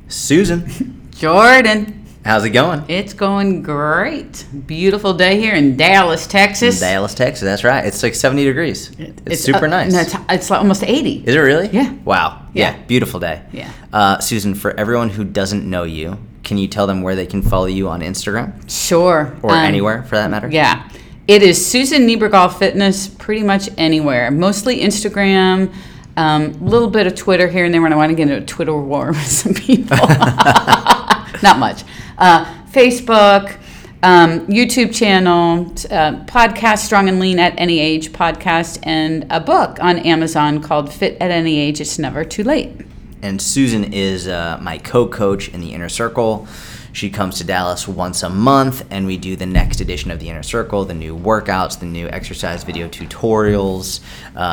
Susan. Jordan. How's it going? It's going great. Beautiful day here in Dallas, Texas. Dallas, Texas. That's right. It's like 70 degrees. It's super nice. No, it's like almost 80. Is it really? Yeah. Wow. Yeah. Beautiful day. Yeah. Susan, for everyone who doesn't know you, can you tell them where they can follow you on Instagram? Sure. Or anywhere, for that matter? Yeah. It is Susan Niebergall Fitness pretty much anywhere. Mostly Instagram, little bit of Twitter here and there when I want to get into a Twitter war with some people. Not much. Facebook, YouTube channel, podcast Strong and Lean at Any Age podcast, and a book on Amazon called Fit at Any Age, It's Never Too Late. And Susan is my co-coach in the Inner Circle. She comes to Dallas once a month, and we do the next edition of the Inner Circle, the new workouts, the new exercise video tutorials.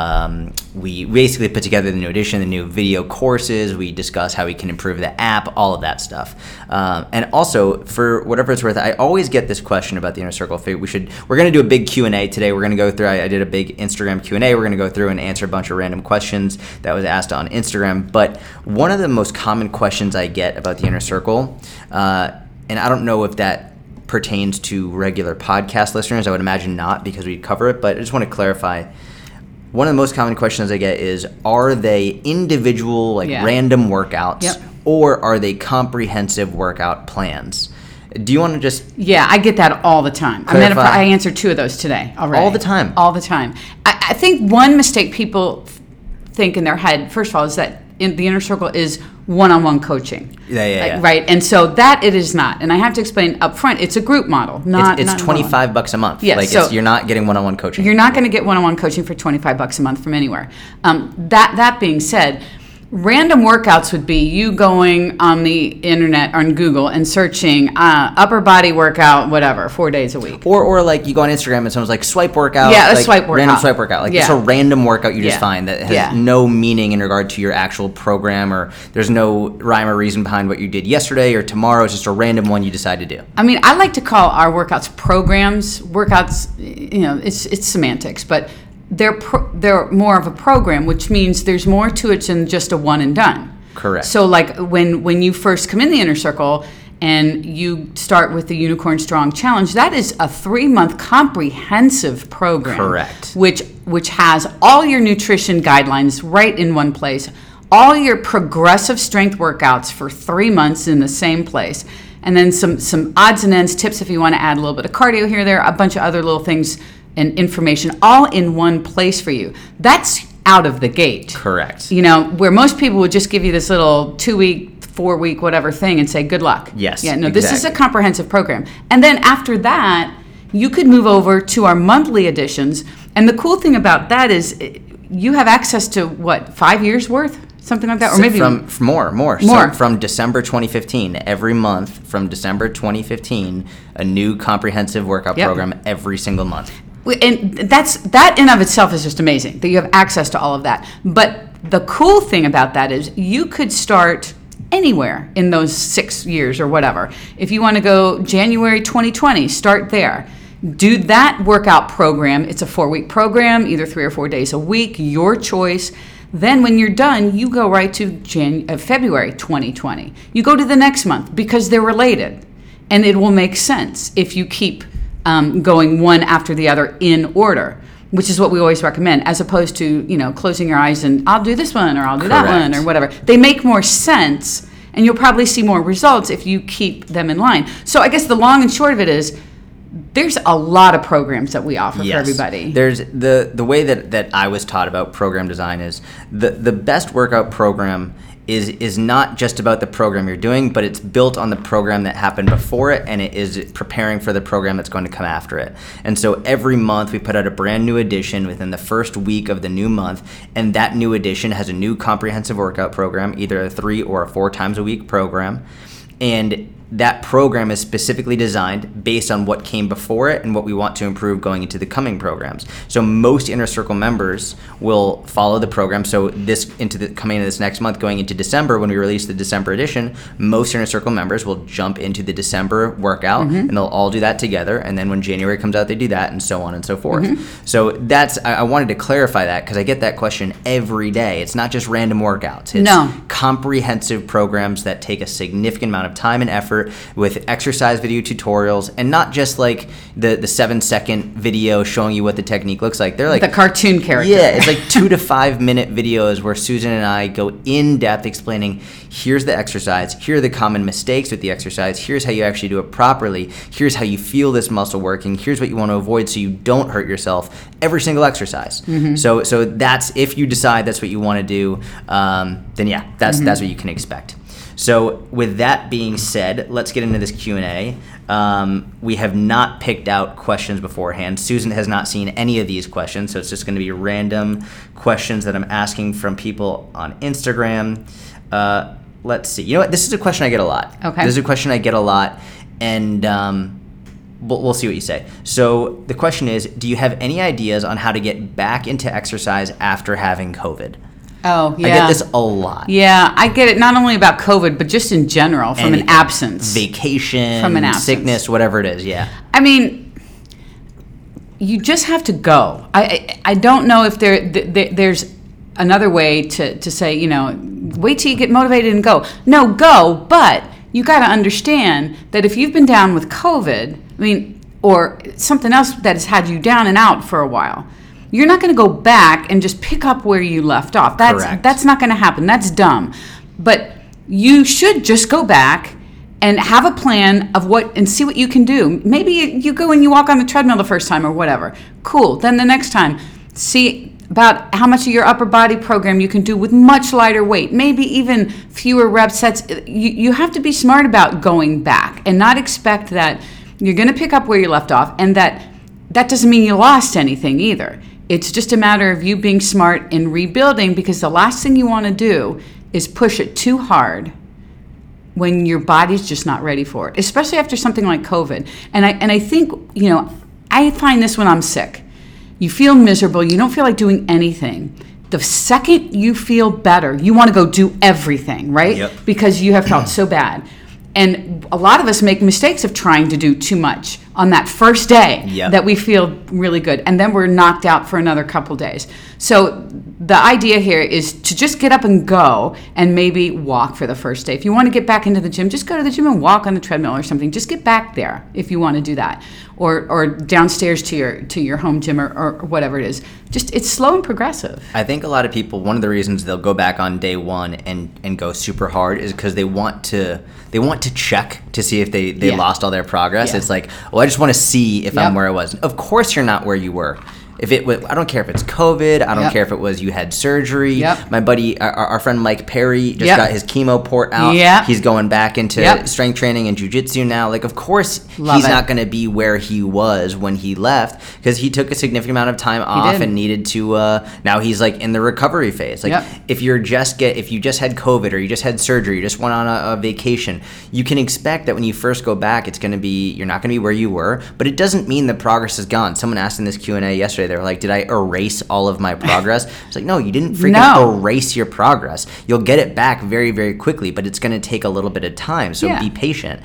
We basically put together the new edition, the new video courses. We discuss how we can improve the app, all of that stuff. And also, for whatever it's worth, I always get this question about the Inner Circle. We're going to do a big Q&A today. We're going to go through, I did a big Instagram Q&A. We're going to go through and answer a bunch of random questions that was asked on Instagram. But one of the most common questions I get about the Inner Circle, and I don't know if that pertains to regular podcast listeners. I would imagine not, because we cover it. But I just want to clarify. One of the most common questions I get is, are they individual, random workouts, Yep. or are they comprehensive workout plans? Do you want to just... Yeah, I get that all the time. I answered 2 of those today already. All the time? All the time. I think one mistake people think in their head, first of all, is that in the Inner Circle is one-on-one coaching. Yeah. Right, and so that it is not. And I have to explain up front, it's a group model, not It's $25 a month. Yeah, so you're not getting one-on-one coaching. You're not going to get one-on-one coaching for $25 a month from anywhere. That being said, random workouts would be you going on the internet, on Google, and searching upper body workout, whatever, 4 days a week. Or like you go on Instagram and someone's like swipe workout. Yeah, a swipe workout. Random swipe workout. It's a random workout you just find that has no meaning in regard to your actual program, or there's no rhyme or reason behind what you did yesterday or tomorrow. It's just a random one you decide to do. I mean, I like to call our workouts programs. Workouts, it's semantics, but they're more of a program, which means there's more to it than just a one and done. Correct. So like when you first come in the Inner Circle and you start with the Unicorn Strong Challenge, that is a 3-month comprehensive program. Correct. Which has all your nutrition guidelines right in one place, all your progressive strength workouts for 3 months in the same place, and then some odds and ends tips if you want to add a little bit of cardio here, there, a bunch of other little things and information all in one place for you. That's out of the gate. Correct. Where most people would just give you this little 2-week, 4-week, whatever thing and say, good luck. Yes. Yeah, no, This is a comprehensive program. And then after that, you could move over to our monthly editions. And the cool thing about that is you have access to, 5 years worth? Something like that? Or maybe more. So from December 2015, every month from December 2015, a new comprehensive workout program every single month. And that in of itself is just amazing that you have access to all of that. But the cool thing about that is you could start anywhere in those 6 years or whatever. If you want to go January 2020, start there. Do that workout program. It's a 4-week program, either 3 or 4 days a week, your choice. Then when you're done, you go right to February 2020. You go to the next month because they're related. And it will make sense if you keep going one after the other in order, which is what we always recommend, as opposed to, closing your eyes and I'll do this one or I'll do that one or whatever. They make more sense, and you'll probably see more results if you keep them in line. So I guess the long and short of it is there's a lot of programs that we offer for everybody. There's the way that I was taught about program design is the best workout program is not just about the program you're doing, but it's built on the program that happened before it, and it is preparing for the program that's going to come after it. And so every month we put out a brand new edition within the first week of the new month, and that new edition has a new comprehensive workout program, either a 3 or a 4 times a week program. And that program is specifically designed based on what came before it and what we want to improve going into the coming programs. So most Inner Circle members will follow the program. So coming into this next month, going into December, when we release the December edition, most Inner Circle members will jump into the December workout, and they'll all do that together. And then when January comes out, they do that, and so on and so forth. So I wanted to clarify that because I get that question every day. It's not just random workouts. It's comprehensive programs that take a significant amount of time and effort with exercise video tutorials, and not just like the 7-second video showing you what the technique looks like. They're like the cartoon character. Yeah, it's like 2 to 5 minute videos where Susan and I go in depth explaining, here's the exercise, here are the common mistakes with the exercise, here's how you actually do it properly, here's how you feel this muscle working, here's what you want to avoid so you don't hurt yourself every single exercise. So that's, if you decide that's what you want to do, then yeah, that's what you can expect. So with that being said, let's get into this Q&A. We have not picked out questions beforehand. Susan has not seen any of these questions, so it's just going to be random questions that I'm asking from people on Instagram. Let's see. You know what? This is a question I get a lot. Okay. This is a question I get a lot, and we'll see what you say. So the question is, do you have any ideas on how to get back into exercise after having COVID? Oh, yeah. I get this a lot. Yeah, I get it not only about COVID, but just in general, from an absence. Vacation, from an absence. Sickness, whatever it is, yeah. I mean, you just have to go. I don't know if there's another way to say, wait till you get motivated and go. No, go, but you got to understand that if you've been down with COVID, or something else that has had you down and out for a while, you're not going to go back and just pick up where you left off. That's not going to happen. That's dumb. But you should just go back and have a plan of and see what you can do. Maybe you go and you walk on the treadmill the first time or whatever. Cool. Then the next time, see about how much of your upper body program you can do with much lighter weight, maybe even fewer rep sets. You have to be smart about going back and not expect that you're going to pick up where you left off, and that doesn't mean you lost anything either. It's just a matter of you being smart in rebuilding, because the last thing you want to do is push it too hard when your body's just not ready for it, especially after something like COVID. And I think, I find this when I'm sick. You feel miserable. You don't feel like doing anything. The second you feel better, you want to go do everything, right? Yep. Because you have felt so bad. And a lot of us make mistakes of trying to do too much on that first day that we feel really good. And then we're knocked out for another couple days. So the idea here is to just get up and go and maybe walk for the first day. If you want to get back into the gym, just go to the gym and walk on the treadmill or something. Just get back there if you want to do that. Or downstairs to your home gym or whatever it is. Just, it's slow and progressive. I think a lot of people, one of the reasons they'll go back on day one and go super hard is because they want to check to see if they lost all their progress. It's like, well, I just want to see if I'm where I was. Of course you're not where you were. If it was, I don't care if it's COVID. I don't care if it was you had surgery. My buddy, our friend Mike Perry, just got his chemo port out. He's going back into strength training and jiu-jitsu now. Like, of course, he's not going to be where he was when he left, because he took a significant amount of time off and needed to. Now he's like in the recovery phase. Like, if you just had COVID or you just had surgery, you just went on a vacation, you can expect that when you first go back, it's going to be, you're not going to be where you were. But it doesn't mean the progress is gone. Someone asked in this Q&A yesterday. They were like, did I erase all of my progress? It's like, no, you didn't freaking erase your progress. You'll get it back very, very quickly, but it's going to take a little bit of time. So be patient.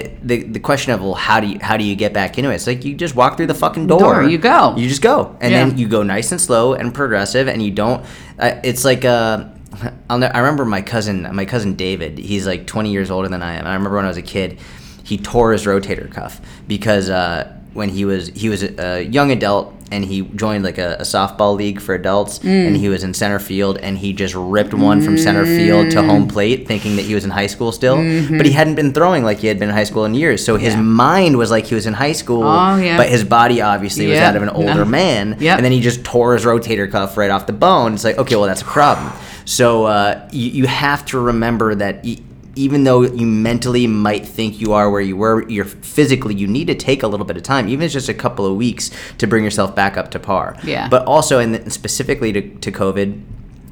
The question of, well, how do you get back into it? It's like, you just walk through the fucking door. You go. You just go. And then you go nice and slow and progressive, and you don't, it's like, I remember my cousin David, he's like 20 years older than I am. I remember when I was a kid, he tore his rotator cuff because when he was a young adult, and he joined like a softball league for adults, and he was in center field, and he just ripped one from center field to home plate, thinking that he was in high school still, but he hadn't been throwing like he had been in high school in years. So his mind was like he was in high school, but his body obviously was that of an older man, and then he just tore his rotator cuff right off the bone. It's like, okay, well, that's a problem. So you have to remember that even though you mentally might think you are where you were, you're physically, you need to take a little bit of time, even if it's just a couple of weeks, to bring yourself back up to par. But also, and specifically to COVID,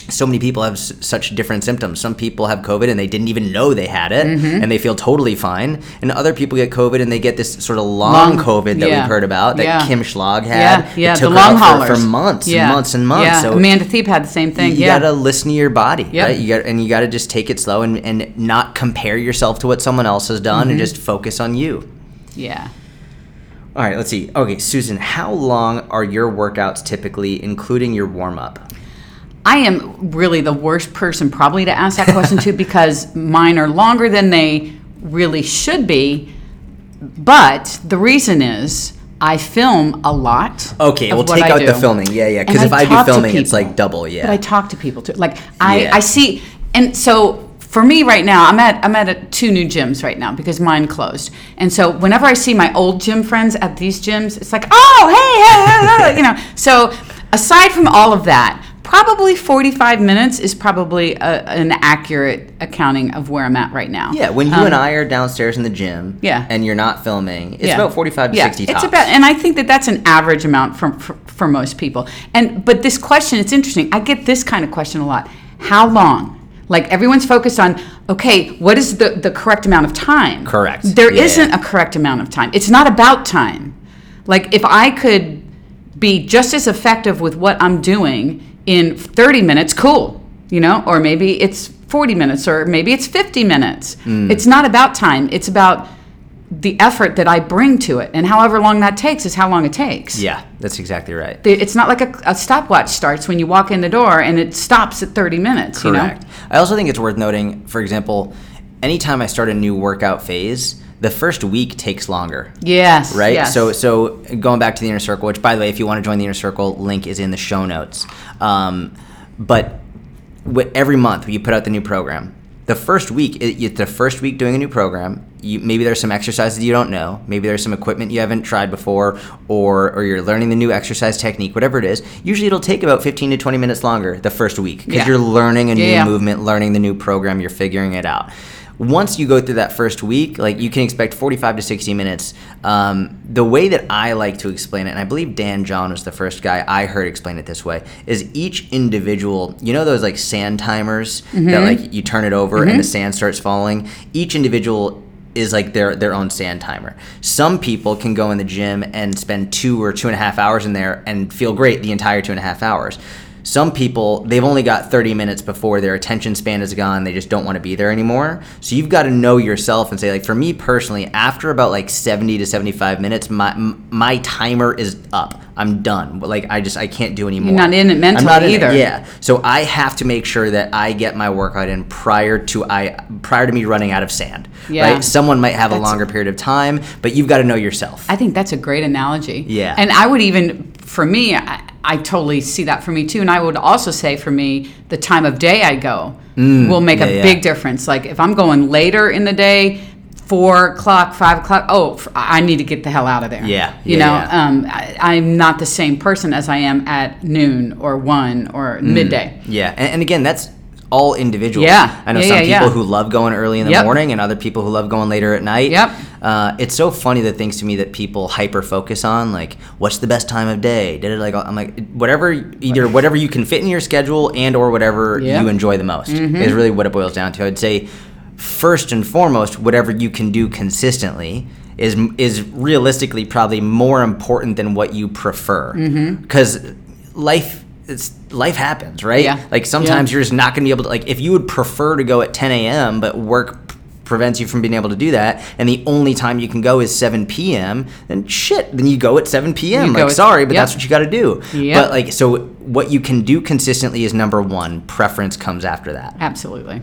so many people have such different symptoms. Some people have COVID and they didn't even know they had it, and they feel totally fine. And other people get COVID and they get this sort of long COVID that we've heard about that Kim Schlag had. Yeah, it took the long her out haulers for months and months and months. Yeah, So Amanda Thiep had the same thing. You gotta listen to your body, Yep. right? You gotta just take it slow and not compare yourself to what someone else has done, and just focus on you. Yeah. All right, let's see. Okay, Susan, how long are your workouts typically, including your warm-up? I am really the worst person probably to ask that question to, because mine are longer than they really should be. But the reason is I film a lot. Okay, we'll take out the filming. Yeah. Because if I do filming, it's like double. Yeah. But I talk to people too. Like I see, and so for me right now, I'm at 2 new gyms right now because mine closed. And so whenever I see my old gym friends at these gyms, it's like, oh, hey, So aside from all of that, probably 45 minutes is probably an accurate accounting of where I'm at right now. Yeah, when you and I are downstairs in the gym, and you're not filming, it's about 45 to 60 tops. It's about, and I think that's an average amount for most people. But this question, it's interesting. I get this kind of question a lot. How long? Like everyone's focused on, okay, what is the correct amount of time? Correct. There isn't a correct amount of time. It's not about time. Like if I could be just as effective with what I'm doing in 30 minutes, cool, or maybe it's 40 minutes or maybe it's 50 minutes. It's not about time. It's about the effort that I bring to it, and however long that takes is how long it takes. Yeah, that's exactly right. It's not like a stopwatch starts when you walk in the door and it stops at 30 minutes. Correct. I also think it's worth noting, for example, anytime I start a new workout phase, the first week takes longer. Yes. Right? Yes. So going back to the Inner Circle, which, by the way, if you want to join the Inner Circle, link is in the show notes. But every month you put out the new program. The first week, the first week doing a new program, maybe there's some exercises you don't know. Maybe there's some equipment you haven't tried before, or you're learning the new exercise technique, whatever it is. Usually it'll take about 15 to 20 minutes longer the first week because you're learning a new movement, learning the new program, you're figuring it out. Once you go through that first week, like you can expect 45 to 60 minutes. The way that I like to explain it, and I believe Dan John was the first guy I heard explain it this way, is each individual, those like sand timers that like you turn it over and the sand starts falling? Each individual is like their own sand timer. Some people can go in the gym and spend 2 or 2.5 hours in there and feel great the entire 2.5 hours. Some people, they've only got 30 minutes before their attention span is gone. They just don't want to be there anymore. So you've got to know yourself and say, like, for me personally, after about like 70 to 75 minutes, my timer is up. I'm done. Like I can't do anymore. You're not in it mentally either. Yeah. So I have to make sure that I get my workout in prior to me running out of sand. Yeah. Right? Someone might have a longer period of time, but you've got to know yourself. I think that's a great analogy. Yeah. And I would even, for me, I totally see that for me too. And I would also say for me, the time of day I go will make a big difference. Like if I'm going later in the day, 4 o'clock, 5 o'clock, I need to get the hell out of there. I'm not the same person as I am at noon or 1 or midday. Yeah. And again, that's all individual. Yeah. I know some people who love going early in the morning and other people who love going later at night. Yep. It's so funny the things to me that people hyper focus on, like what's the best time of day? I'm like whatever you can fit in your schedule and or whatever you enjoy the most is really what it boils down to. I'd say first and foremost, whatever you can do consistently is realistically probably more important than what you prefer, because life happens, right? Yeah. Like sometimes you're just not going to be able to, like if you would prefer to go at 10 a.m. but work prevents you from being able to do that, and the only time you can go is 7 p.m., then you go at 7 p.m. Like, sorry, but that's what you got to do. Yep. But like, so what you can do consistently is number one. Preference comes after that. Absolutely.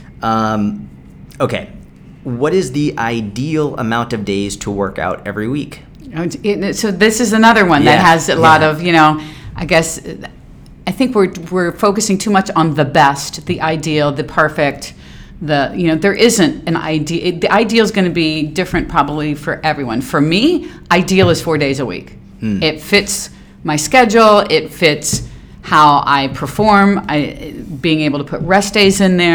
Okay. What is the ideal amount of days to work out every week? So this is another one that has a lot of, I guess, I think we're focusing too much on the best, the ideal, the perfect. There isn't an ideal. The ideal is going to be different probably for everyone. For me, ideal is 4 days a week. It fits my schedule. It fits how I perform. Being able to put rest days in there.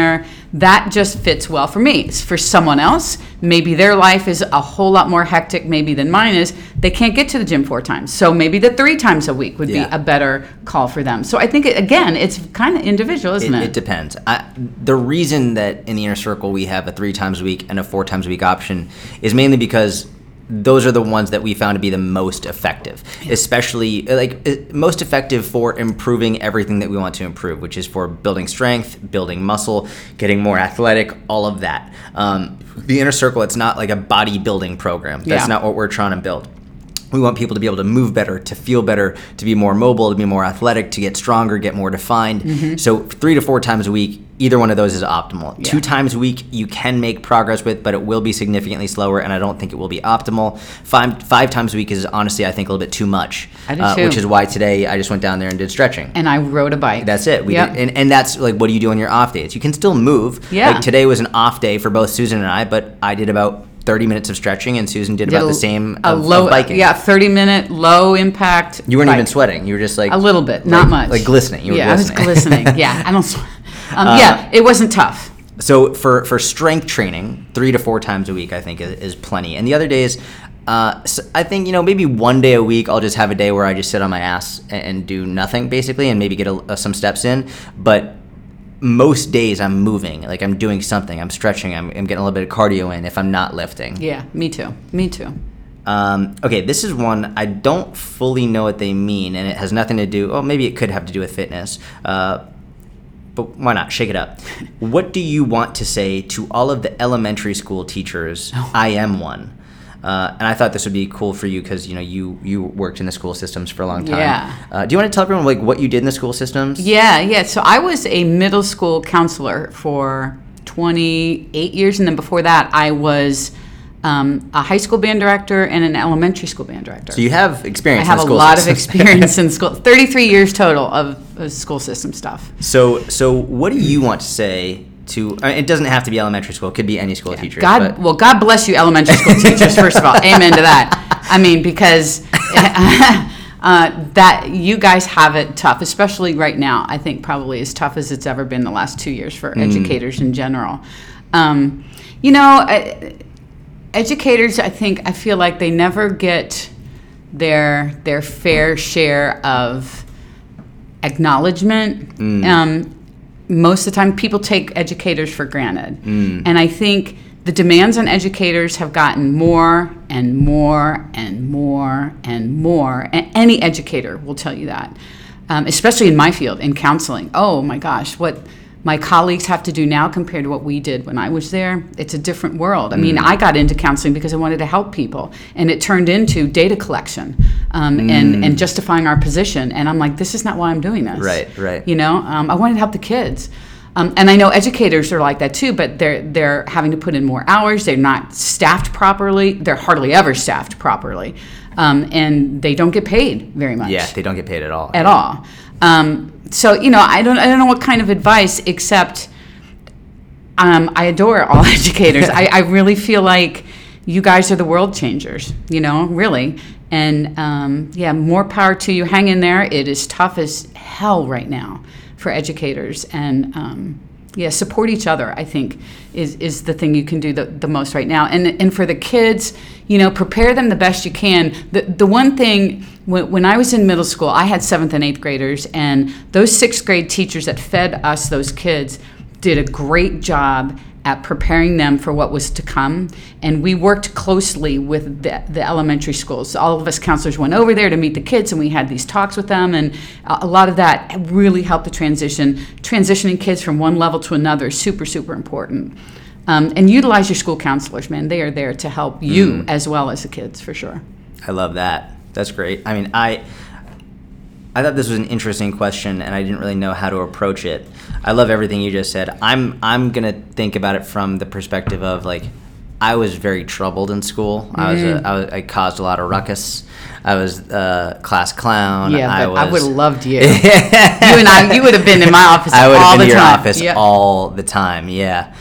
that just fits well for me. For someone else, maybe their life is a whole lot more hectic maybe than mine is. They can't get to the gym 4 times. So maybe the 3 times a week would be a better call for them. So I think, again, it's kind of individual, isn't it? It depends. The reason that in the Inner Circle we have a 3 times a week and a 4 times a week option is mainly because those are the ones that we found to be the most effective, especially most effective for improving everything that we want to improve, which is for building strength, building muscle, getting more athletic, all of that. The Inner Circle, it's not like a bodybuilding program. That's not what we're trying to build. We want people to be able to move better, to feel better, to be more mobile, to be more athletic, to get stronger, get more defined. So 3 to 4 times a week, either one of those is optimal. 2 times a week you can make progress with, but it will be significantly slower, and I don't think it will be optimal. 5 times a week is honestly, I think, a little bit too much. I do too. Which is why today I just went down there and did stretching. And I rode a bike. That's it. And that's like, what do you do on your off days? You can still move. Like today was an off day for both Susan and I, but I did about 30 minutes of stretching, and Susan did about the same of biking. 30-minute, low impact. You weren't even sweating. You were just like... A little bit, not much. Like glistening. You were glistening. I was glistening. I don't sweat. It wasn't tough. So for strength training, 3 to 4 times a week, I think is plenty. And the other days, so I think, maybe 1 day a week, I'll just have a day where I just sit on my ass and do nothing, basically, and maybe get some steps in. But most days I'm moving, like I'm doing something, I'm stretching, I'm getting a little bit of cardio in if I'm not lifting. Yeah, me too. Okay, this is one I don't fully know what they mean, and it has nothing to do, maybe it could have to do with fitness, but why not? Shake it up. What do you want to say to all of the elementary school teachers? I am one. And I thought this would be cool for you because, you worked in the school systems for a long time. Yeah. Do you want to tell everyone what you did in the school systems? Yeah. So I was a middle school counselor for 28 years. And then before that, I was a high school band director and an elementary school band director. So you have experience in the school system. I have a lot systems. of experience in school. 33 years total of school system stuff. So what do you want to say to, it doesn't have to be elementary school, it could be any school teacher. God bless you elementary school teachers, first of all. Amen to that. I mean, because that you guys have it tough, especially right now. I think probably as tough as it's ever been the last 2 years for educators in general. Educators, I feel like they never get their fair share of acknowledgement. Most of the time, people take educators for granted. And I think the demands on educators have gotten more and more and more and more. And any educator will tell you that, especially in my field, in counseling. Oh my gosh, what my colleagues have to do now compared to what we did when I was there, it's a different world. I mean, I got into counseling because I wanted to help people, and it turned into data collection and justifying our position. And I'm like, this is not why I'm doing this. Right. I wanted to help the kids. And I know educators are like that too, but they're having to put in more hours. They're not staffed properly. They're hardly ever staffed properly. And they don't get paid very much. Yeah, they don't get paid at all. At all. So, I don't know what kind of advice, except I adore all educators. I really feel like you guys are the world changers, really. And more power to you. Hang in there. It is tough as hell right now for educators. And support each other, I think, is the thing you can do the most right now. And for the kids, prepare them the best you can. The one thing, when I was in middle school, I had 7th and 8th graders, and those 6th grade teachers that fed us, those kids, did a great job at preparing them for what was to come. And we worked closely with the elementary schools. All of us counselors went over there to meet the kids, and we had these talks with them. And a lot of that really helped the transition. Transitioning kids from one level to another is super, super important. And utilize your school counselors, man. They are there to help you as well as the kids, for sure. I love that. That's great. I mean, I thought this was an interesting question, and I didn't really know how to approach it. I love everything you just said. I'm gonna think about it from the perspective of, like, I was very troubled in school. I caused a lot of ruckus. I was class clown. Yeah, I would have loved you. You would have been in my office all the time. I would have been in your office all the time. Yeah.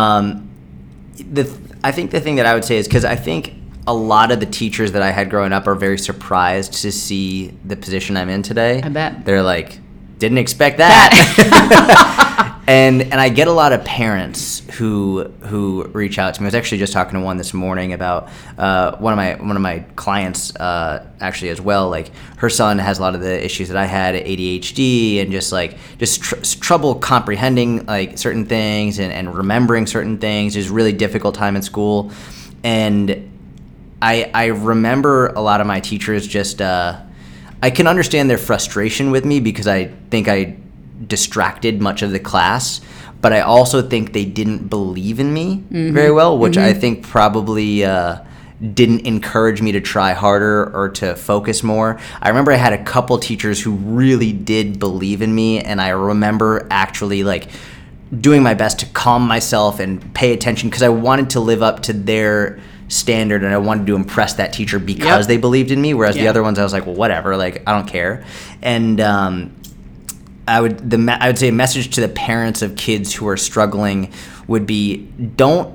I think the thing that I would say is, because I think a lot of the teachers that I had growing up are very surprised to see the position I'm in today. I bet. They're like, didn't expect that. And I get a lot of parents who reach out to me. I was actually just talking to one this morning about one of my clients actually as well. Like her son has a lot of the issues that I had, ADHD, and just trouble comprehending like certain things and remembering certain things. It's a really difficult time in school, and I remember a lot of my teachers just I can understand their frustration with me because I think I distracted much of the class, but I also think they didn't believe in me very well, which I think probably didn't encourage me to try harder or to focus more. I remember I had a couple teachers who really did believe in me, and I remember actually like doing my best to calm myself and pay attention because I wanted to live up to their standard, and I wanted to impress that teacher because they believed in me, whereas the other ones I was like, well, whatever, like I don't care. And I would say a message to the parents of kids who are struggling would be don't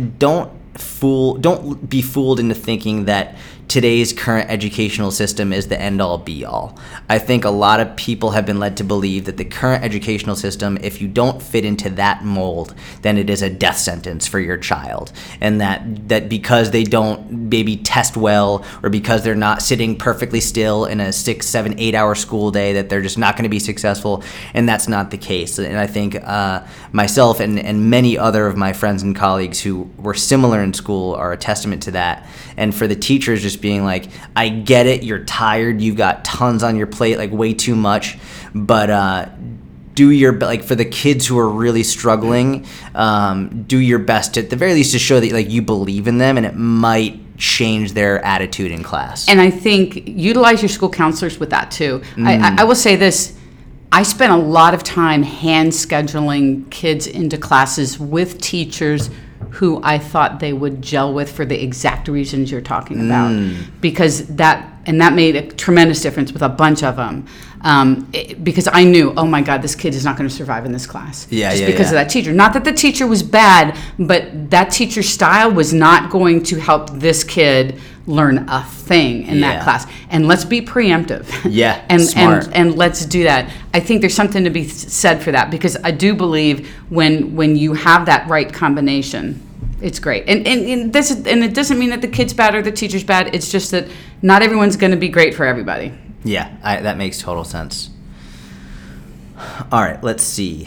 be fooled into thinking that today's current educational system is the end-all be-all. I think a lot of people have been led to believe that the current educational system, if you don't fit into that mold, then it is a death sentence for your child. And that because they don't maybe test well, or because they're not sitting perfectly still in a 6, 7, 8-hour school day, that they're just not going to be successful. And that's not the case. And I think myself and many other of my friends and colleagues who were similar in school are a testament to that. And for the teachers just being like, I get it, you're tired, you've got tons on your plate, like way too much, but do your, like for the kids who are really struggling, do your best to, at the very least, to show that like you believe in them, and it might change their attitude in class. And I think utilize your school counselors with that too. I will say this, I spent a lot of time hand scheduling kids into classes with teachers who I thought they would gel with for the exact reasons you're talking about, because that made a tremendous difference with a bunch of them. Because I knew, oh my God, this kid is not going to survive in this class. Just because of that teacher. Not that the teacher was bad, but that teacher's style was not going to help this kid learn a thing in that class. And let's be preemptive. Smart. And let's do that. I think there's something to be said for that, because I do believe when you have that right combination, it's great. And it doesn't mean that the kid's bad or the teacher's bad. It's just that not everyone's going to be great for everybody. Yeah, that makes total sense. All right, let's see.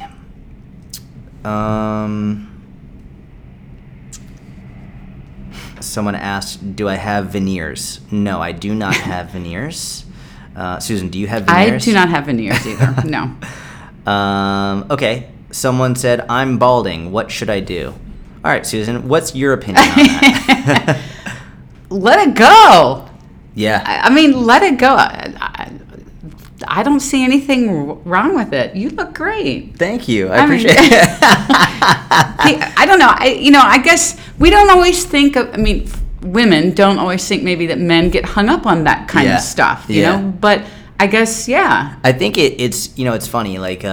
Someone asked, do I have veneers? No, I do not have veneers. Susan, do you have veneers? I do not have veneers either, no. Okay, someone said, I'm balding. What should I do? All right, Susan, what's your opinion on that? Let it go. Yeah. I mean, let it go. I don't see anything wrong with it. You look great. Thank you. I appreciate it. I don't know. I guess we don't always think of, women don't always think maybe that men get hung up on that kind of stuff, you know? But I guess, I think it's it's funny. Like,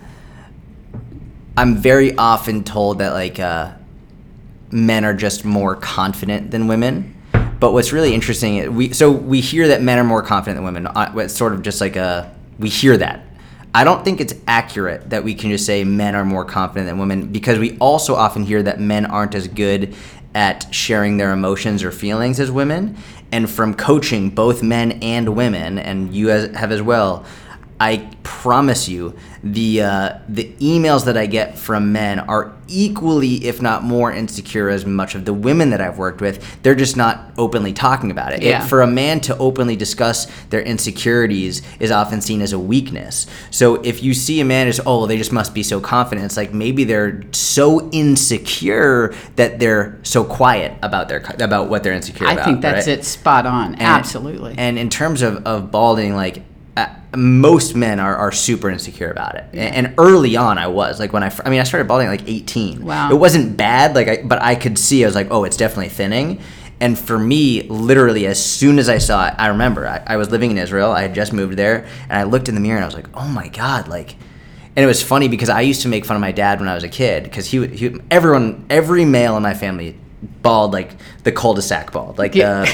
I'm very often told that, like, men are just more confident than women. But what's really interesting, we hear that men are more confident than women. It's sort of just like we hear that. I don't think it's accurate that we can just say men are more confident than women, because we also often hear that men aren't as good at sharing their emotions or feelings as women. And from coaching both men and women, and you have as well, I promise you, the emails that I get from men are equally, if not more, insecure as much of the women that I've worked with. They're just not openly talking about it. For a man to openly discuss their insecurities is often seen as a weakness. So if you see a man as, they just must be so confident, it's like maybe they're so insecure that they're so quiet about what they're insecure about. I think that's it, spot on. Absolutely. And in terms of balding, like, most men are super insecure about it. And early on I was, like, when I started balding at like 18. Wow. It wasn't bad, but I could see, I was like, it's definitely thinning. And for me, literally, as soon as I saw it, I remember I was living in Israel. I had just moved there, and I looked in the mirror and I was like, oh my God, like. And it was funny because I used to make fun of my dad when I was a kid, because every male in my family bald, like the cul-de-sac bald, like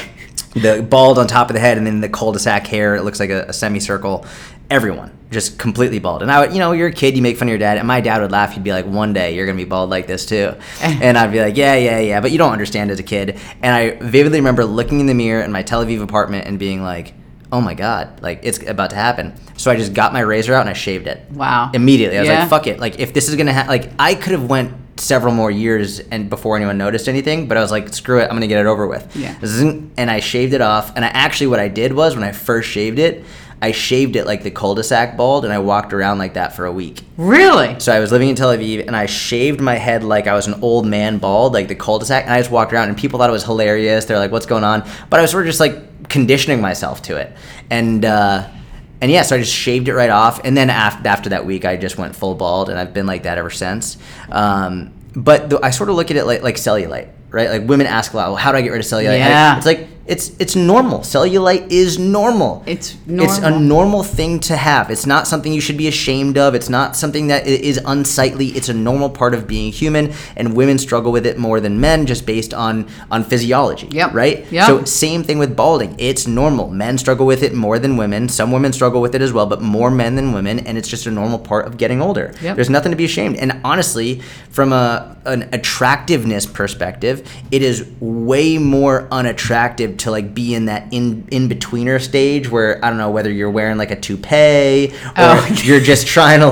the bald on top of the head, and then the cul-de-sac hair. It looks like a semicircle. Everyone just completely bald. And I would, you're a kid, you make fun of your dad, and my dad would laugh. He'd be like, one day you're gonna be bald like this too. And I'd be like, yeah, but you don't understand as a kid. And I vividly remember looking in the mirror in my Tel Aviv apartment and being like, oh my God, like it's about to happen. So I just got my razor out and I shaved it. Wow. Immediately. I was like, fuck it. Like if this is gonna like I could have went several more years and before anyone noticed anything, but I was like, screw it, I'm gonna get it over with. Yeah. And I shaved it off. And what I did was when I first shaved it, I shaved it like the cul-de-sac bald, and I walked around like that for a week. Really? So I was living in Tel Aviv, and I shaved my head like I was an old man bald, like the cul-de-sac, and I just walked around, and people thought it was hilarious. They're like, what's going on? But I was sort of just like conditioning myself to it. And yeah, so I just shaved it right off, and then after that week, I just went full bald, and I've been like that ever since. But I sort of look at it like cellulite, right? Like women ask a lot, well, how do I get rid of cellulite? Yeah. It's like, it's normal. Cellulite is normal. It's normal. It's a normal thing to have. It's not something you should be ashamed of. It's not something that is unsightly. It's a normal part of being human, and women struggle with it more than men just based on physiology, right? Yep. So same thing with balding. It's normal. Men struggle with it more than women. Some women struggle with it as well, but more men than women, and it's just a normal part of getting older. Yep. There's nothing to be ashamed. And honestly, from an attractiveness perspective, it is way more unattractive to like be in that in-betweener stage where I don't know whether you're wearing like a toupee or you're just trying to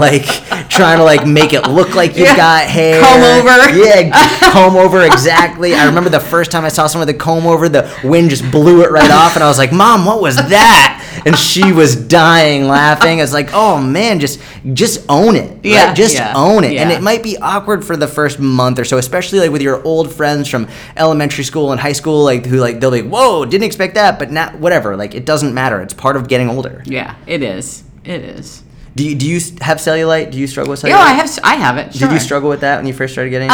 make it look like you've got hair. Comb over. Yeah, comb over, exactly. I remember the first time I saw someone with a comb over, the wind just blew it right off, and I was like, Mom, what was that? And she was dying laughing. I was like, oh man, just own it. Right? Yeah, Just own it. Yeah. And it might be awkward for the first month or so, especially like with your old friends from elementary school and high school, like who like they'll be like, whoa, didn't expect that, but not whatever. Like it doesn't matter. It's part of getting older. Yeah, it is. It is. Do you have cellulite? Do you struggle with cellulite? Yeah, I have it. Sure. Did you struggle with that when you first started getting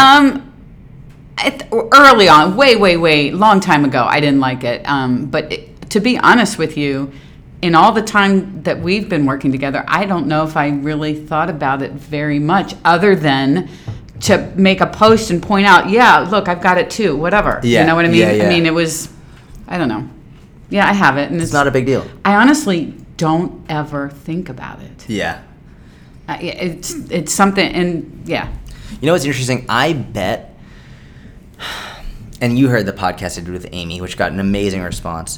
it? Early on, way, long time ago, I didn't like it. To be honest with you, in all the time that we've been working together, I don't know if I really thought about it very much, other than to make a post and point out, yeah, look, I've got it too, whatever. Yeah. You know what I mean? Yeah. I mean, it was, I don't know. Yeah, I have it. And It's not a big deal. I honestly don't ever think about it. Yeah. It's something, and yeah. You know what's interesting? I bet, and you heard the podcast I did with Amy, which got an amazing response.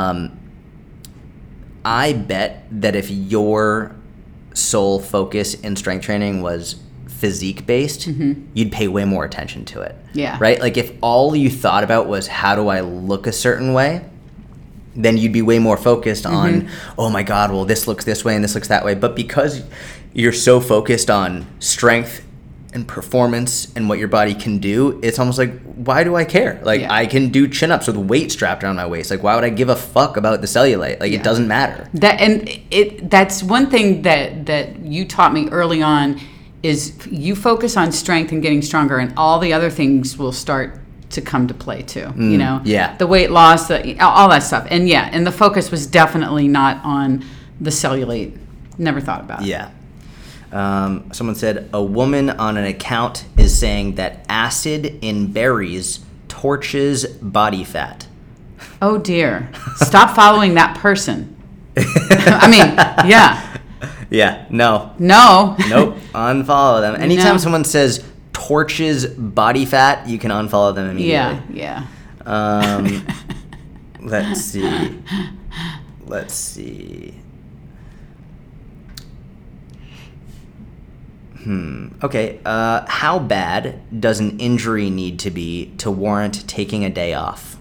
I bet that if your sole focus in strength training was physique based, you'd pay way more attention to it. Yeah. Right? Like if all you thought about was how do I look a certain way, then you'd be way more focused on, oh my God, well this looks this way and this looks that way. But because you're so focused on strength and performance and what your body can do, it's almost like, why do I care? Like I can do chin-ups with weight strapped around my waist. Like why would I give a fuck about the cellulite? Like it doesn't matter. That's one thing that you taught me early on, is you focus on strength and getting stronger, and all the other things will start to come to play too. You know? Yeah. The weight loss, all that stuff. And and the focus was definitely not on the cellulite. Never thought about it. Yeah. Someone said a woman on an account is saying that acid in berries torches body fat. Oh dear. Stop following that person. I mean, yeah. Yeah, no. No. Nope, unfollow them. Anytime No. someone says torches body fat, you can unfollow them immediately. Yeah. Let's see. Okay, how bad does an injury need to be to warrant taking a day off?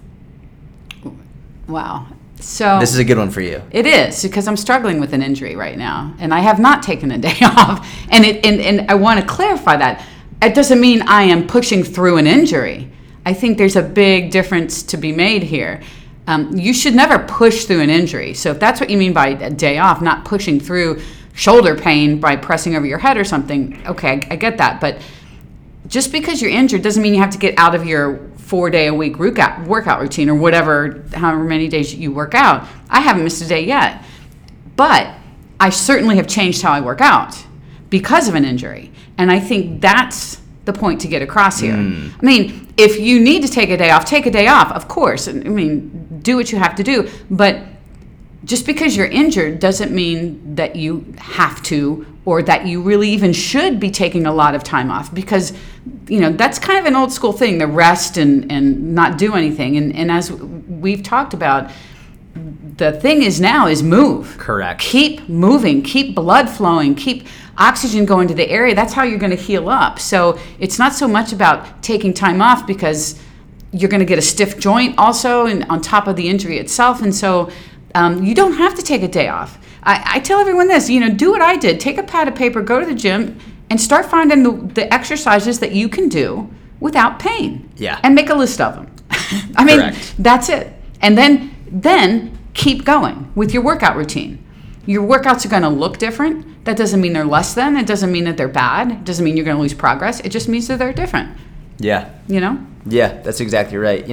Wow. So This is a good one for you. it is, because I'm struggling with an injury right now, and I have not taken a day off. And I want to clarify that. It doesn't mean I am pushing through an injury. I think there's a big difference to be made here. You should never push through an injury. So if that's what you mean by a day off, not pushing through shoulder pain by pressing over your head or something, okay, I get that. But just because you're injured doesn't mean you have to get out of your 4-day-a-week workout routine, or whatever, however many days you work out. I haven't missed a day yet. But I certainly have changed how I work out because of an injury. And I think that's the point to get across here. I mean, if you need to take a day off, take a day off, of course. I mean, do what you have to do. But just because you're injured doesn't mean that you have to, or that you really even should be taking a lot of time off, because, that's kind of an old school thing, the rest and not do anything. And as we've talked about, the thing is now is move. Correct. Keep moving, keep blood flowing, keep oxygen going to the area. That's how you're going to heal up. So it's not so much about taking time off, because you're going to get a stiff joint also, and on top of the injury itself. And so you don't have to take a day off. I tell everyone this, do what I did. Take a pad of paper, go to the gym, and start finding the exercises that you can do without pain. Yeah. And make a list of them. I mean, Correct. That's it. And then keep going with your workout routine. Your workouts are going to look different. That doesn't mean they're less than. It doesn't mean that they're bad. It doesn't mean you're going to lose progress. It just means that they're different. Yeah. Yeah, that's exactly right.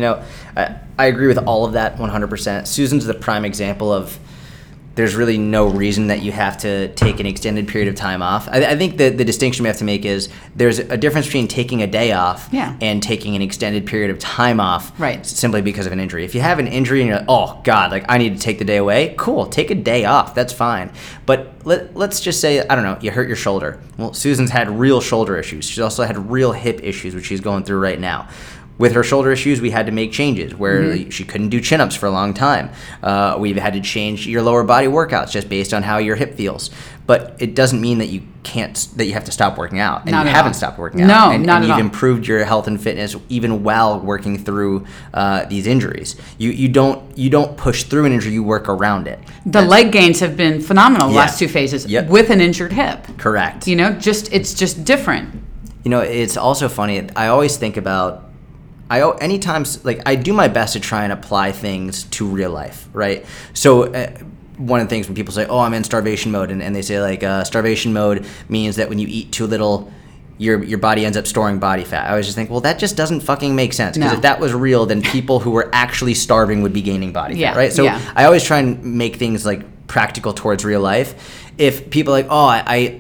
I agree with all of that 100%. Susan's the prime example of there's really no reason that you have to take an extended period of time off. I think the distinction we have to make is there's a difference between taking a day off and taking an extended period of time off simply because of an injury. If you have an injury and you're like, oh, God, I need to take the day away, cool, take a day off. That's fine. But let's just say, I don't know, you hurt your shoulder. Well, Susan's had real shoulder issues. She's also had real hip issues, which she's going through right now. With her shoulder issues, we had to make changes where she couldn't do chin-ups for a long time. We've had to change your lower body workouts just based on how your hip feels. But it doesn't mean that you have to stop working out. And you haven't stopped working out. No, and not at all. you've improved your health and fitness even while working through these injuries. You don't push through an injury, you work around it. The leg gains have been phenomenal last two phases with an injured hip. Correct. It's just different. It's also funny. I always think about anytime, I do my best to try and apply things to real life, right? So one of the things when people say, oh, I'm in starvation mode, and they say starvation mode means that when you eat too little, your body ends up storing body fat. I always just think, well, that just doesn't fucking make sense, because if that was real, then people who were actually starving would be gaining body fat, right? So I always try and make things practical towards real life. If people are like, oh,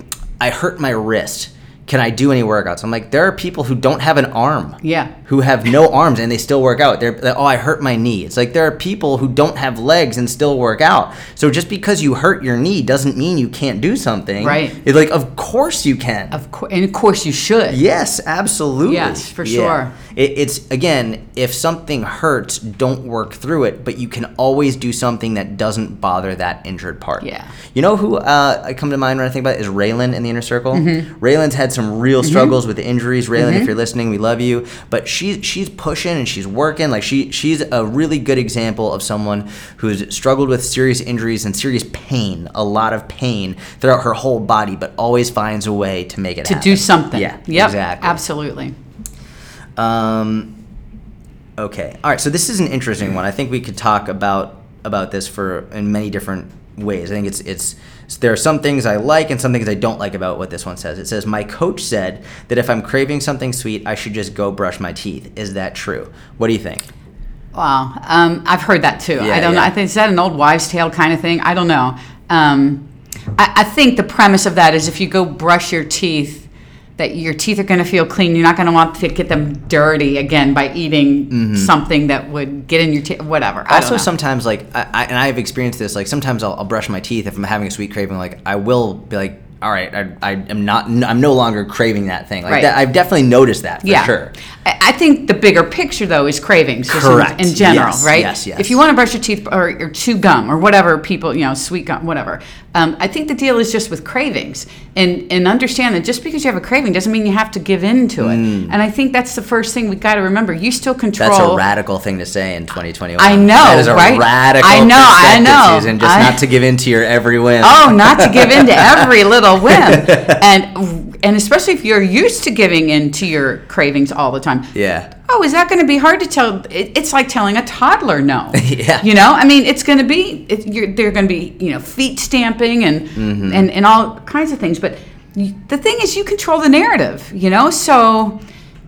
I hurt my wrist, can I do any workouts? I'm like, there are people who don't have an arm. Yeah. Who have no arms and they still work out. They're like, oh, I hurt my knee. It's like there are people who don't have legs and still work out. So just because you hurt your knee doesn't mean you can't do something. Right. It's like, of course you can. And of course you should. Yes, absolutely. Yes, for sure. It's, again, if something hurts, don't work through it, but you can always do something that doesn't bother that injured part. Yeah. You know who I come to mind when I think about it is Raylan in the Inner Circle. Raylan's had some real struggles with injuries. Raylan, if you're listening, we love you. But she's pushing and she's working. She's a really good example of someone who's struggled with serious injuries and serious pain, a lot of pain throughout her whole body, but always finds a way to make it happen. To do something. Yeah, yep, exactly. Absolutely. Okay. All right. So this is an interesting one. I think we could talk about this in many different ways. I think it's there are some things I like and some things I don't like about what this one says. It says, my coach said that if I'm craving something sweet, I should just go brush my teeth. Is that true? What do you think? Wow. I've heard that too. I don't know. I think, is that an old wives' tale kind of thing? I don't know. I think the premise of that is if you go brush your teeth, that your teeth are going to feel clean. You're not going to want to get them dirty again by eating something that would get in your teeth, whatever. Also, sometimes, I've experienced this, sometimes I'll brush my teeth if I'm having a sweet craving, I will be like, all right, I'm no longer craving that thing. That, I've definitely noticed that, for sure. I think the bigger picture, though, is cravings. Correct. In general, right? Yes. If you want to brush your teeth or chew gum or whatever people, sweet gum, whatever. I think the deal is just with cravings. And understand that just because you have a craving doesn't mean you have to give in to it. And I think that's the first thing we got to remember. You still control. That's a radical thing to say in 2021. I know, that is a right? radical I know. Susan, just not to give in to your every whim. Oh, not to give in to every little whim. And especially if you're used to giving in to your cravings all the time. Yeah. Oh, is that going to be hard to tell? It's like telling a toddler no. Yeah. I mean, it's going to be, they're going to be, feet stamping and all kinds of things. But the thing is, you control the narrative, so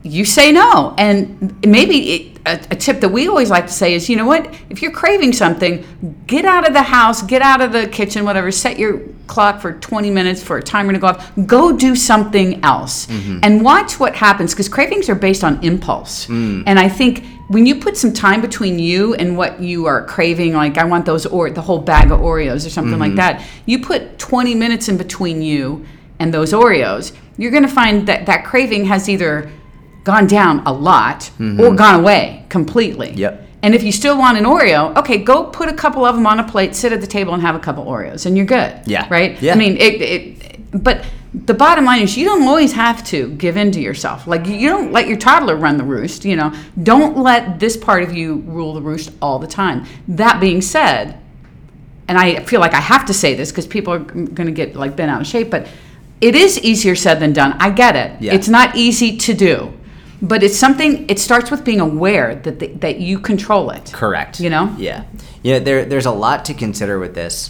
you say no. And maybe a tip that we always like to say is, you know what, if you're craving something, get out of the house, get out of the kitchen, whatever, set your clock for 20 minutes for a timer to go off, go do something else. And watch what happens, because cravings are based on impulse. And I think when you put some time between you and what you are craving, like I want those, or the whole bag of Oreos or something like that, you put 20 minutes in between you and those Oreos, you're going to find that that craving has either gone down a lot or gone away completely. Yep. And if you still want an Oreo, okay, go put a couple of them on a plate, sit at the table and have a couple Oreos, and you're good. Yeah. Right? Yeah. I mean, but the bottom line is you don't always have to give in to yourself. Like, you don't let your toddler run the roost, you know. Don't let this part of you rule the roost all the time. That being said, and I feel like I have to say this because people are going to get like bent out of shape, but it is easier said than done. I get it. Yeah. It's not easy to do. But it's something, it starts with being aware that you control it. Correct. You know? Yeah. There's a lot to consider with this.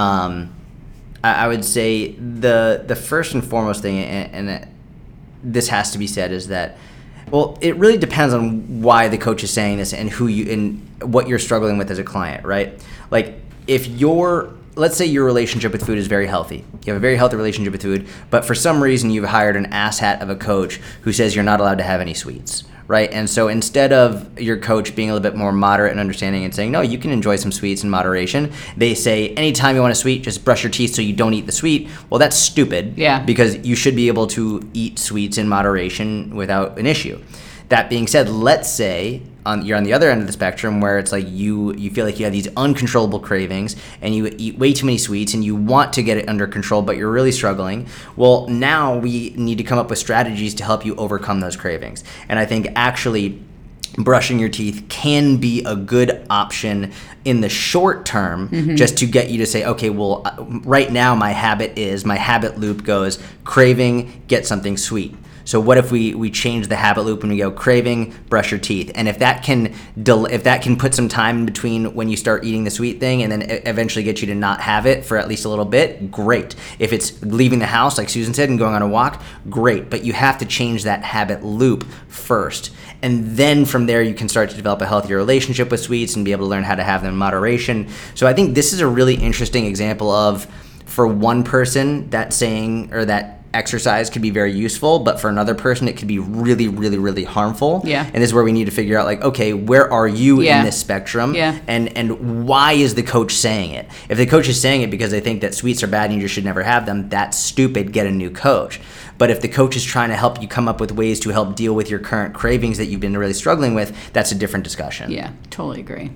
I would say the first and foremost thing, and this has to be said, is that, well, it really depends on why the coach is saying this and what you're struggling with as a client, right? Like, if let's say your relationship with food is very healthy. You have a very healthy relationship with food, but for some reason you've hired an asshat of a coach who says you're not allowed to have any sweets, right? And so instead of your coach being a little bit more moderate and understanding and saying, no, you can enjoy some sweets in moderation, they say, anytime you want a sweet, just brush your teeth so you don't eat the sweet. Well, that's stupid. Yeah. Because you should be able to eat sweets in moderation without an issue. That being said, let's say you're on the other end of the spectrum where it's like you feel like you have these uncontrollable cravings and you eat way too many sweets and you want to get it under control, but you're really struggling. Well, now we need to come up with strategies to help you overcome those cravings. And I think actually brushing your teeth can be a good option in the short term, just to get you to say, okay, well, right now my habit loop goes craving, get something sweet. So what if we change the habit loop and we go craving, brush your teeth? And if that can put some time in between when you start eating the sweet thing and then eventually get you to not have it for at least a little bit, great. If it's leaving the house, like Susan said, and going on a walk, great. But you have to change that habit loop first. And then from there, you can start to develop a healthier relationship with sweets and be able to learn how to have them in moderation. So I think this is a really interesting example of, for one person, that saying or that exercise could be very useful, but for another person it could be really, really, really harmful. Yeah. And this is where we need to figure out, like, okay, where are you in this spectrum? Yeah. And why is the coach saying it? If the coach is saying it because they think that sweets are bad and you just should never have them, that's stupid. Get a new coach. But if the coach is trying to help you come up with ways to help deal with your current cravings that you've been really struggling with, that's a different discussion. Yeah, totally agree.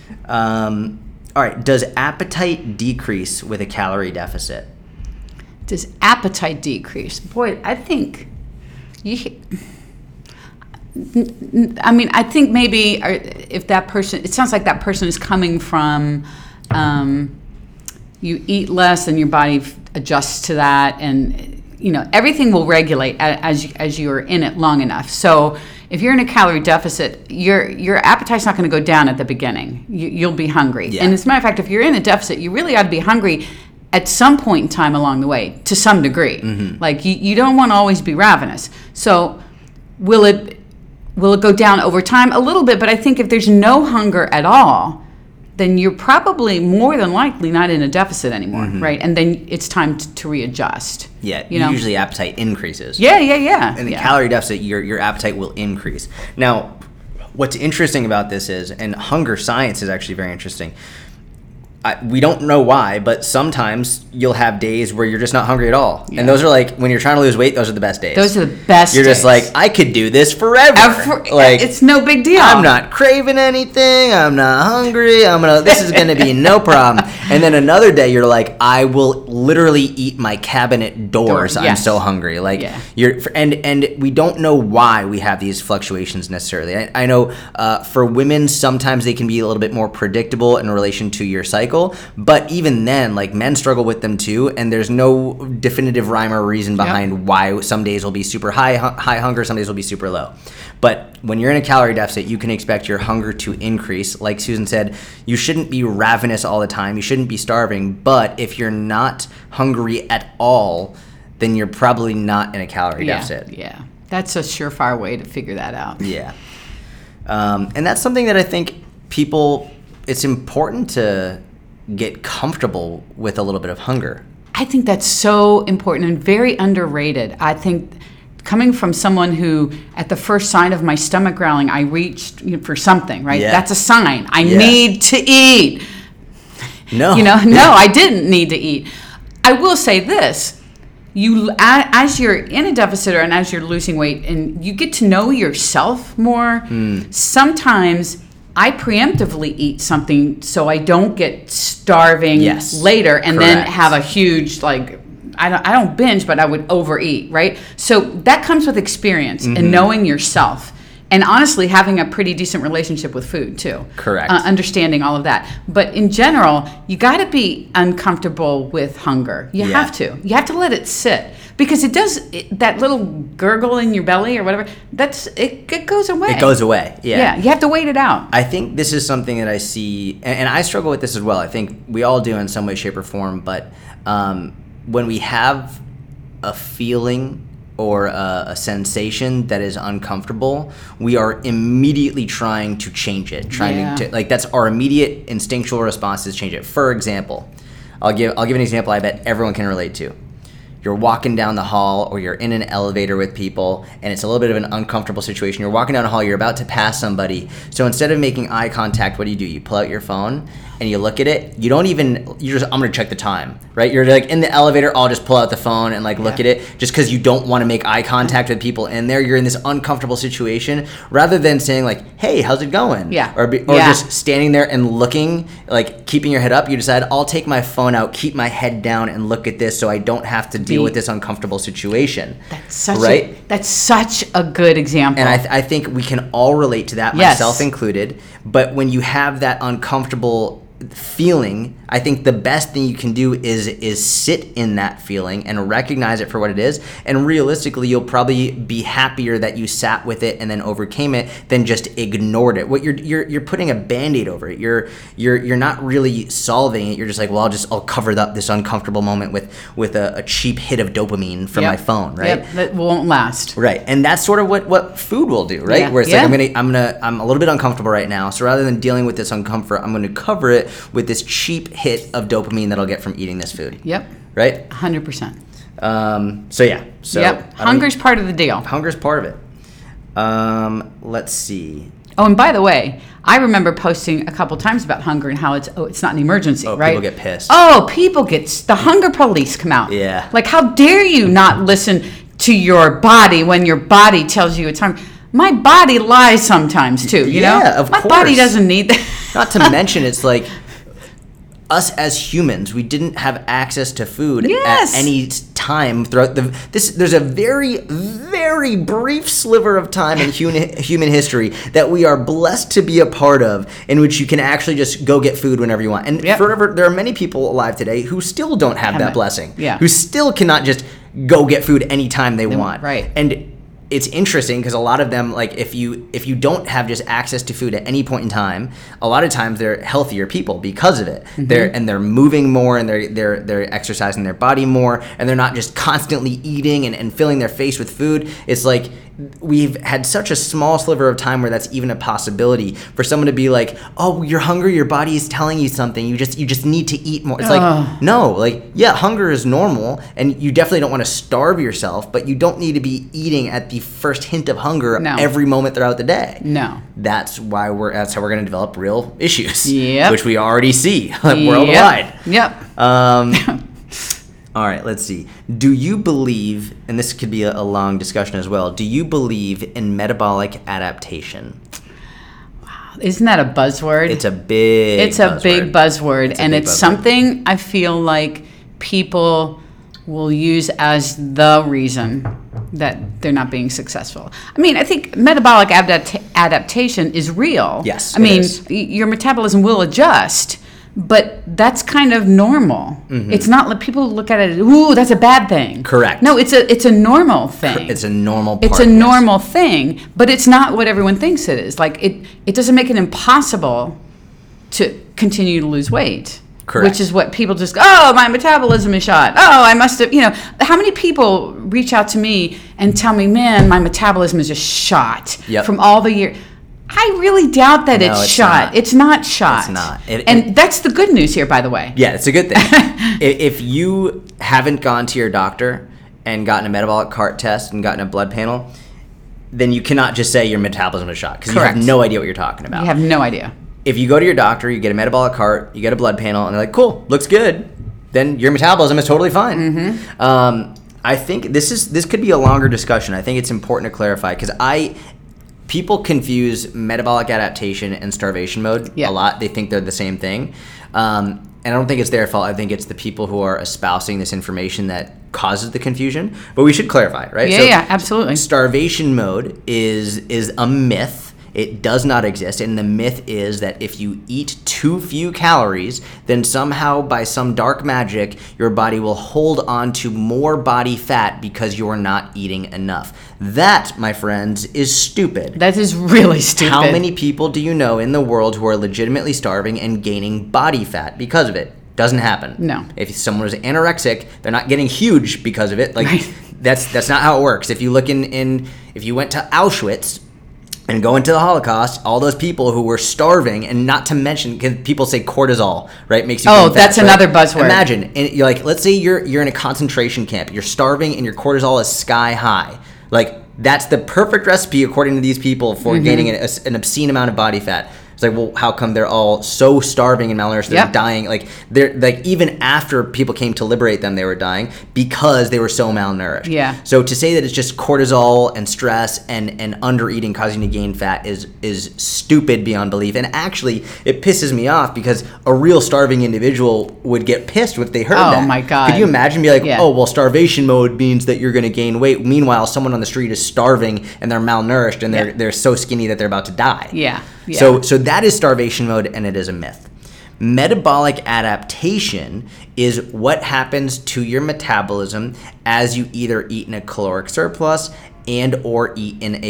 All right. Does appetite decrease with a calorie deficit? Does appetite decrease? Boy, I think I think maybe if that person, it sounds like that person is coming from, you eat less and your body adjusts to that, and everything will regulate as you're in it long enough. So if you're in a calorie deficit, your appetite's not going to go down at the beginning. You'll be hungry. Yeah. And as a matter of fact, if you're in a deficit, you really ought to be hungry at some point in time along the way, to some degree. Like, you don't want to always be ravenous. So will it go down over time? A little bit, but I think if there's no hunger at all, then you're probably more than likely not in a deficit anymore, right? And then it's time to readjust. Yeah, usually appetite increases. Yeah. In the calorie deficit, your appetite will increase. Now, what's interesting about this is, and hunger science is actually very interesting, we don't know why, but sometimes you'll have days where you're just not hungry at all. Yeah. And those are like, when you're trying to lose weight, those are the best days. Those are the best You're days. just like, I could do this forever. Like, it's no big deal. I'm not craving anything. I'm not hungry. This is going to be no problem. And then another day you're like, I will literally eat my cabinet doors. Yes. I'm so hungry. Like, and we don't know why we have these fluctuations necessarily. I know for women, sometimes they can be a little bit more predictable in relation to your cycle. But even then, like, men struggle with them too, and there's no definitive rhyme or reason behind why some days will be super high hunger, some days will be super low. But when you're in a calorie deficit, you can expect your hunger to increase. Like Susan said, you shouldn't be ravenous all the time. You shouldn't be starving. But if you're not hungry at all, then you're probably not in a calorie deficit. Yeah. That's a surefire way to figure that out. Yeah. And that's something that I think it's important to get comfortable with a little bit of hunger. I think that's so important and very underrated. I think coming from someone who, at the first sign of my stomach growling, I reached for something, right? Yeah. That's a sign. I need to eat. No. No, I didn't need to eat. I will say this. As you're in a deficit and as you're losing weight and you get to know yourself more, sometimes I preemptively eat something so I don't get starving later and then have a huge, I don't binge, but I would overeat, right? So that comes with experience and knowing yourself. And honestly, having a pretty decent relationship with food, too. Correct. Understanding all of that. But in general, you got to be uncomfortable with hunger. You have to. You have to let it sit. Because that little gurgle in your belly or whatever, it goes away. It goes away, Yeah, you have to wait it out. I think this is something that I see, and I struggle with this as well. I think we all do in some way, shape, or form. But when we have a feeling or a sensation that is uncomfortable, we are immediately trying to change it. That's our immediate instinctual response is change it. For example, I'll give an example I bet everyone can relate to. You're walking down the hall or you're in an elevator with people and it's a little bit of an uncomfortable situation. You're walking down a hall, you're about to pass somebody. So instead of making eye contact, what do? You pull out your phone and you look at it. I'm going to check the time, right? You're in the elevator, I'll just pull out the phone and look at it just because you don't want to make eye contact with people in there. You're in this uncomfortable situation rather than saying hey, how's it going? Yeah. Or just standing there and looking, keeping your head up. You decide, I'll take my phone out, keep my head down and look at this so I don't have to deal with this uncomfortable situation. That's such a good example. And I think we can all relate to that, myself included. But when you have that uncomfortable feeling, I think the best thing you can do is sit in that feeling and recognize it for what it is. And realistically, you'll probably be happier that you sat with it and then overcame it than just ignored it. What you're putting a Band-Aid over it. You're not really solving it. You're just I'll cover up this uncomfortable moment with a cheap hit of dopamine from my phone, right? Yep, that won't last. Right. And that's sort of what food will do, right? Yeah. Where it's I'm a little bit uncomfortable right now. So rather than dealing with this uncomfort, I'm going to cover it with this cheap hit of dopamine that I'll get from eating this food. Yep. Right? 100%. Hunger's part of the deal. Hunger's part of it. Let's see. Oh, and by the way, I remember posting a couple times about hunger and how it's not an emergency, right? People get pissed. Oh, the hunger police come out. Yeah. How dare you not listen to your body when your body tells you it's hungry? My body lies sometimes too, you know? Yeah, of course. My body doesn't need that. Not to mention, it's us as humans, we didn't have access to food at any time throughout there's a very, very brief sliver of time in human history that we are blessed to be a part of, in which you can actually just go get food whenever you want. And forever, there are many people alive today who still don't have that blessing. Yeah. Who still cannot just go get food anytime they want. Right. And it's interesting because a lot of them, if you don't have just access to food at any point in time, a lot of times they're healthier people because of it. Mm-hmm. They're moving more and they're exercising their body more, and they're not just constantly eating and filling their face with food. It's we've had such a small sliver of time where that's even a possibility for someone to be oh, you're hungry, your body is telling you something, you just need to eat more. It's no, hunger is normal and you definitely don't want to starve yourself, but you don't need to be eating at the first hint of hunger every moment throughout the day. No. That's how we're going to develop real issues, yep. which we already see worldwide. Yep. All right, let's see. Do you believe, and this could be a long discussion as well, do you believe in metabolic adaptation? Wow, isn't that a buzzword? It's a big buzzword. And it's something I feel like people will use as the reason that they're not being successful. I mean, I think metabolic adaptation is real. Yes, I mean, your metabolism will adjust. But that's kind of normal. Mm-hmm. It's not people look at it as, ooh, that's a bad thing. Correct. No, it's a normal thing. It's a normal part. It's a normal thing, but it's not what everyone thinks it is. It doesn't make it impossible to continue to lose weight. Correct. Which is what people just, oh, my metabolism is shot. Oh, I must have, how many people reach out to me and tell me, man, my metabolism is just shot from all the years. I really doubt that it's shot. Not. It's not shot. It's not. And that's the good news here, by the way. Yeah, it's a good thing. If you haven't gone to your doctor and gotten a metabolic cart test and gotten a blood panel, then you cannot just say your metabolism is shot because you have no idea what you're talking about. You have no idea. If you go to your doctor, you get a metabolic cart, you get a blood panel, and they're like, cool, looks good, then your metabolism is totally fine. Mm-hmm. I think this could be a longer discussion. I think it's important to clarify because people confuse metabolic adaptation and starvation mode a lot. They think they're the same thing. And I don't think it's their fault. I think it's the people who are espousing this information that causes the confusion. But we should clarify, right? Yeah, absolutely. Starvation mode is a myth. It does not exist, and the myth is that if you eat too few calories, then somehow by some dark magic, your body will hold on to more body fat because you're not eating enough. That, my friends, is stupid. That is really stupid. How many people do you know in the world who are legitimately starving and gaining body fat because of it? Doesn't happen. No. If someone is anorexic, they're not getting huge because of it. Like right. That's not how it works. If you look if you went to Auschwitz and go into the Holocaust, all those people who were starving, and not to mention, because people say cortisol, right, makes you gain fat, that's another buzzword. Imagine, and you're like, let's say you're in a concentration camp, you're starving, and your cortisol is sky high. Like, that's the perfect recipe, according to these people, for gaining an obscene amount of body fat. It's like, well, how come they're all so starving and malnourished? They're dying. Like, they're like, even after people came to liberate them, they were dying because they were so malnourished. Yeah. So to say that it's just cortisol and stress and under eating causing you to gain fat is stupid beyond belief. And actually, it pisses me off because a real starving individual would get pissed if they heard that. Oh my God. Could you imagine be like, oh, well, starvation mode means that you're going to gain weight. Meanwhile, someone on the street is starving and they're malnourished and they're so skinny that they're about to die. Yeah. So that is starvation mode, and it is a myth. Metabolic adaptation is what happens to your metabolism as you either eat in a caloric surplus and or eat in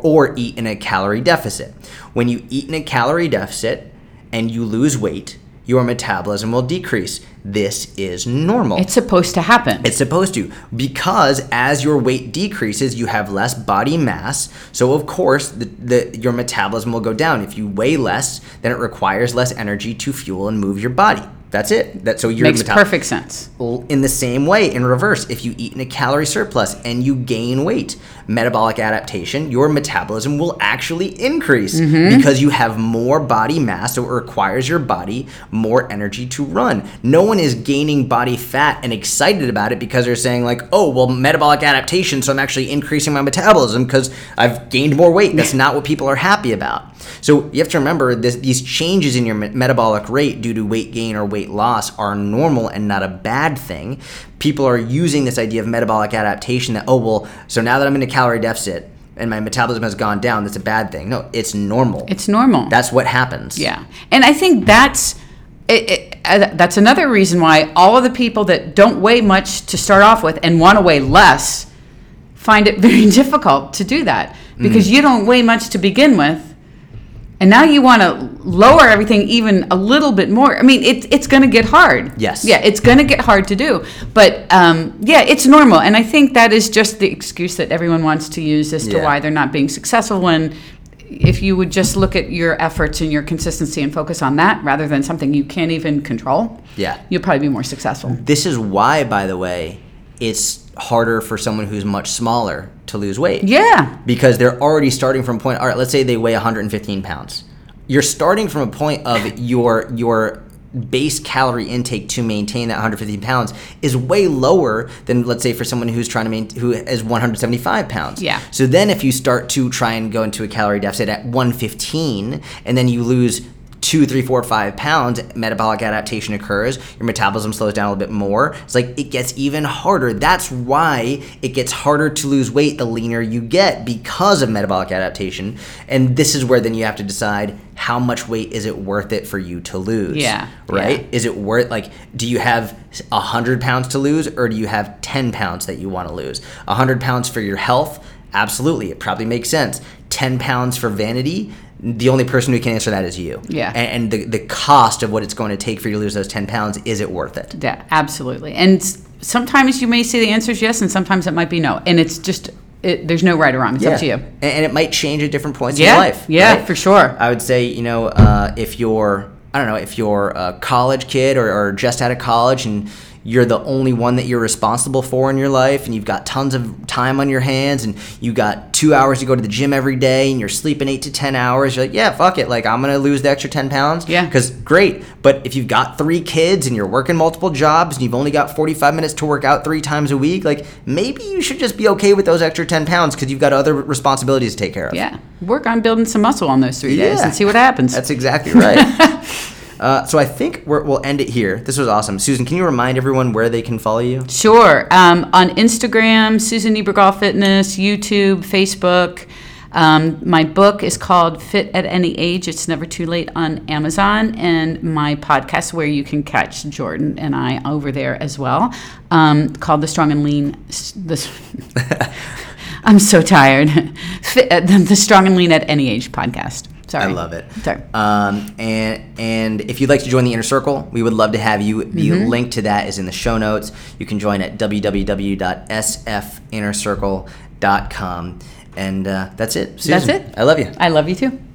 a calorie deficit. When you eat in a calorie deficit and you lose weight, your metabolism will decrease. This is normal. It's supposed to happen. It's supposed to, because as your weight decreases, you have less body mass. So of course, your metabolism will go down. If you weigh less, then it requires less energy to fuel and move your body. That's it. So your makes perfect sense. In the same way, in reverse, if you eat in a calorie surplus and you gain weight, metabolic adaptation, your metabolism will actually increase because you have more body mass, so it requires your body more energy to run. No one is gaining body fat and excited about it because they're saying like, oh, well, metabolic adaptation, so I'm actually increasing my metabolism because I've gained more weight. That's not what people are happy about. So you have to remember these changes in your metabolic rate due to weight gain or weight loss are normal and not a bad thing. People are using this idea of metabolic adaptation that, oh, well, so now that I'm in a calorie deficit and my metabolism has gone down, that's a bad thing. No, it's normal. It's normal. That's what happens. Yeah. And I think that's another reason why all of the people that don't weigh much to start off with and want to weigh less find it very difficult to do that because you don't weigh much to begin with. And now you want to lower everything even a little bit more. I mean, it's going to get hard. Yes. Yeah, it's going to get hard to do. But, it's normal. And I think that is just the excuse that everyone wants to use as to why they're not being successful when if you would just look at your efforts and your consistency and focus on that rather than something you can't even control, you'll probably be more successful. This is why, by the way, it's harder for someone who's much smaller to lose weight. Yeah. Because they're already starting from a point, all right, let's say they weigh 115 pounds. You're starting from a point of your base calorie intake to maintain that 115 pounds is way lower than, let's say, for someone who's trying to who is 175 pounds. Yeah. So then if you start to try and go into a calorie deficit at 115 and then you lose 2, 3, 4, 5 pounds, metabolic adaptation occurs, your metabolism slows down a little bit more. It's like it gets even harder. That's why it gets harder to lose weight the leaner you get because of metabolic adaptation. And this is where then you have to decide how much weight is it worth it for you to lose. Yeah. Right? Yeah. Is it worth, like, do you have 100 pounds to lose or do you have 10 pounds that you want to lose? 100 pounds for your health? Absolutely. It probably makes sense. 10 pounds for vanity, the only person who can answer that is you. Yeah. And the cost of what it's going to take for you to lose those 10 pounds, is it worth it? Yeah, absolutely. And sometimes you may say the answer is yes, and sometimes it might be no. And it's just, there's no right or wrong. It's up to you. And it might change at different points in your life. Yeah, right? for sure. I would say, if you're a college kid or just out of college and you're the only one that you're responsible for in your life, and you've got tons of time on your hands, and you got 2 hours to go to the gym every day, and you're sleeping 8 to 10 hours, you're like, yeah, fuck it. Like, I'm going to lose the extra 10 pounds. Yeah. Because great. But if you've got 3 kids and you're working multiple jobs and you've only got 45 minutes to work out 3 times a week, like, maybe you should just be okay with those extra 10 pounds because you've got other responsibilities to take care of. Yeah. Work on building some muscle on those 3 days and see what happens. That's exactly right. So I think we'll end it here. This was awesome. Susan, can you remind everyone where they can follow you? Sure. On Instagram, Susan Niebergall Fitness, YouTube, Facebook. My book is called Fit at Any Age. It's Never Too Late on Amazon. And my podcast, where you can catch Jordan and I over there as well, called The Strong and Lean. I'm so tired. The Strong and Lean at Any Age podcast. Sorry. I love it. Sorry. And if you'd like to join the Inner Circle, we would love to have you. The link to that is in the show notes. You can join at www.sfinnercircle.com. And that's it. Susan, That's it. I love you. I love you too.